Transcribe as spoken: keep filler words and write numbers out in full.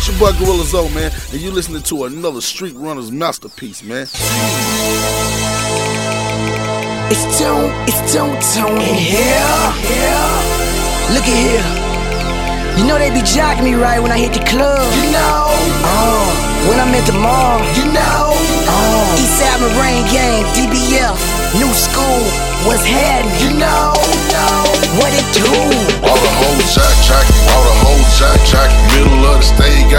It's your boy Gorilla Zoe, man, and you listening to another Street Runners masterpiece, man. It's Tune, it's Tune Tune in here. Look at here. You know they be jocking me right when I hit the club. You know. Uh, when I'm at the mall. You know. Uh, Eastside Marine Gang, D B F, New School, what's happening? You know. What it do? All the hoes jack jack, all the hoes jack jack, middle of the stage.